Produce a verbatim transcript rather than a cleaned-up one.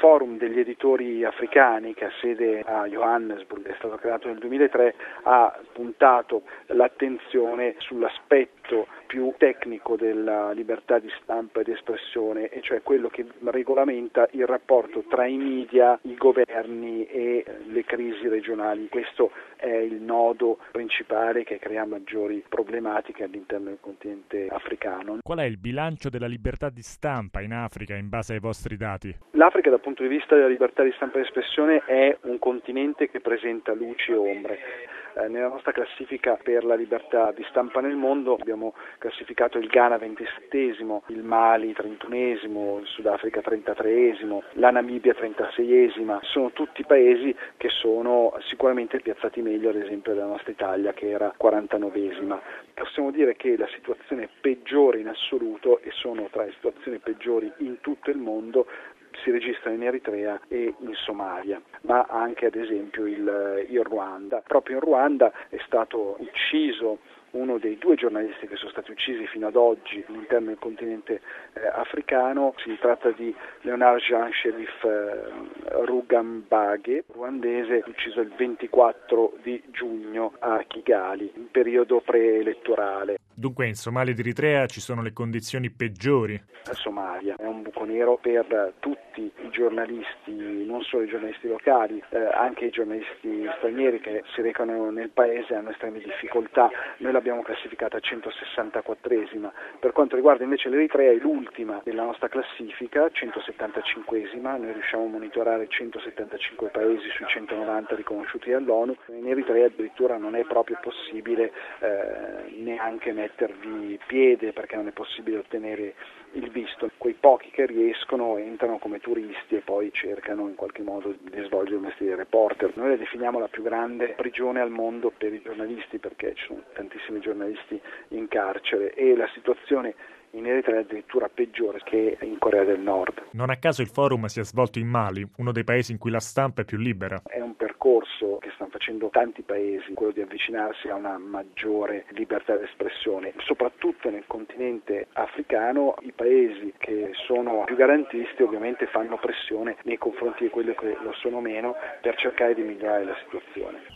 Forum degli editori africani, che ha sede a Johannesburg, è stato creato nel duemilatré, ha puntato l'attenzione sull'aspetto più tecnico della libertà di stampa e di espressione, e cioè quello che regolamenta il rapporto tra i media, i governi e le crisi regionali. Questo è il nodo principale che crea maggiori problematiche all'interno del continente africano. Qual è il bilancio della libertà di stampa in Africa in base ai vostri dati? L'Africa, dal punto di vista della libertà di stampa e di espressione, è un continente che presenta luci e ombre. Eh, nella nostra classifica per la libertà di stampa nel mondo abbiamo classificato il Ghana ventisettesimo, il Mali trentunesimo, il Sudafrica trentatreesimo, la Namibia trentaseiesima. Sono tutti paesi che sono sicuramente piazzati meglio, ad esempio, della nostra Italia, che era quarantanovesima. Possiamo dire che la situazione peggiore in assoluto, e sono tra le situazioni peggiori in tutto il mondo, si registra in Eritrea e in Somalia, ma anche ad esempio il, il Ruanda. Proprio in Ruanda è stato ucciso uno dei due giornalisti che sono stati uccisi fino ad oggi all'interno del continente eh, africano. Si tratta di Leonard Jean Sherif eh, Rugambage, ruandese, ucciso il ventiquattro di giugno a Kigali, in periodo preelettorale. Dunque in Somalia ed Eritrea ci sono le condizioni peggiori. La Somalia è un buco nero per tutti i giornalisti, non solo i giornalisti locali, eh, anche i giornalisti stranieri che si recano nel paese hanno estreme difficoltà. Noi l'abbiamo classificata centosessantaquattresima. Per quanto riguarda invece l'Eritrea, è l'ultima della nostra classifica, centosettantacinquesima. Noi riusciamo a monitorare centosettantacinque paesi sui centonovanta riconosciuti dall'ONU. In Eritrea addirittura non è proprio possibile eh, neanche mettervi piede, perché non è possibile ottenere il visto. Quei pochi che riescono entrano come turisti e poi cercano in qualche modo di svolgere il mestiere di reporter. Noi la definiamo la più grande prigione al mondo per i giornalisti, perché ci sono tantissimi giornalisti in carcere, e la situazione in Eritrea è addirittura peggiore che in Corea del Nord. Non a caso il forum si è svolto in Mali, uno dei paesi in cui la stampa è più libera. È un percorso che stanno facendo tanti paesi, quello di avvicinarsi a una maggiore libertà di espressione. Soprattutto nel continente africano i paesi che sono più garantisti ovviamente fanno pressione nei confronti di quelli che lo sono meno per cercare di migliorare la situazione.